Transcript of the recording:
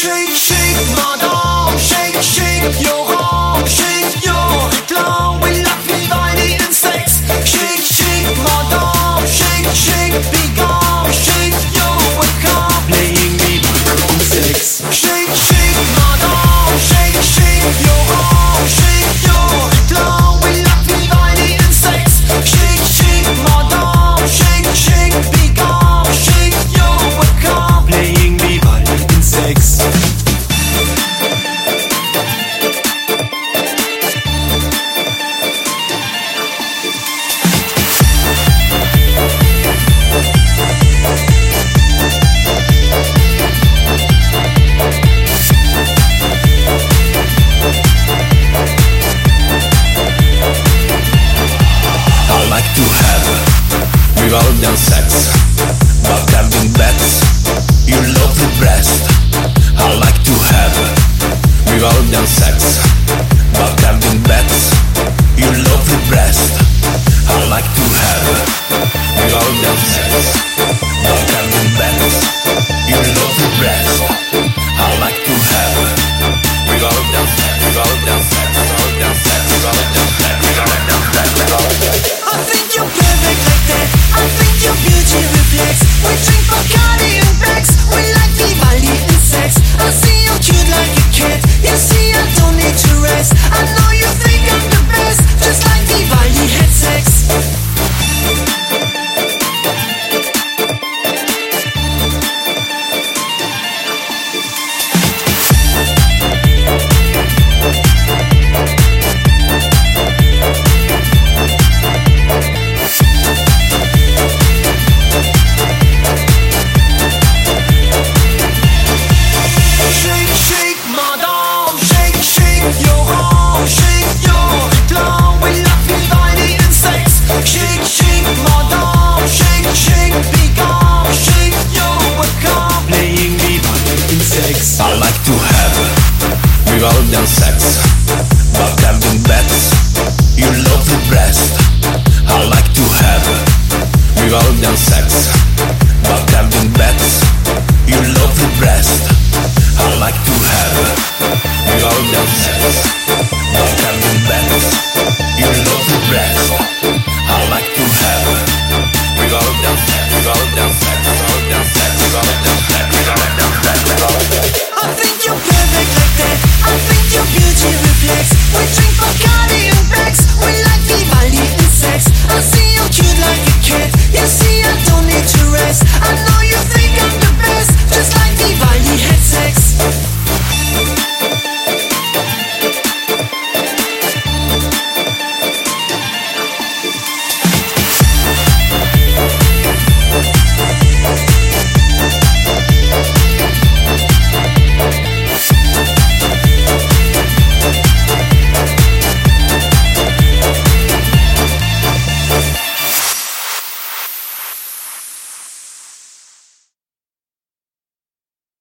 Shake, shake, madame, shake, shake your arm, shake your réclame. We love dividing in sex. Shake, shake, madame, shake, shake, bigame, shake your réclame. Playing me in sex. Shake, shake, madame, shake, shake your arm, shake your réclame. We love dividing in sex. Shake, shake, madame, shake, shake, bigame, shake your réclame. Playing me in sex. I like to have without them sex, but having bets, your lovely breast. I like to have without them sex, but having bets, your lovely breast. I like to have without them sex, but having bets, your lovely breast. I like to have without them sex, without them sex, without them sex, without them sex, without them sex, without them sex. I think you're perfect like that. I think your beauty reflects. We drink Bacardi and Bex. We like Vivaldi and sex. I see you're cute like a cat. You see I don't need to rest. I know you think I'm the best. Just like Vivaldi had sex. Shake, shake, madame, shake, shake your arm, shake your réclame. We love Vivaldi and sex. Shake, shake, madame, shake, shake, bigame, shake your réclame. Playing Vivaldi in sex. I like to have without them sex, but having bets, your lovely breast. I like to have without them sex,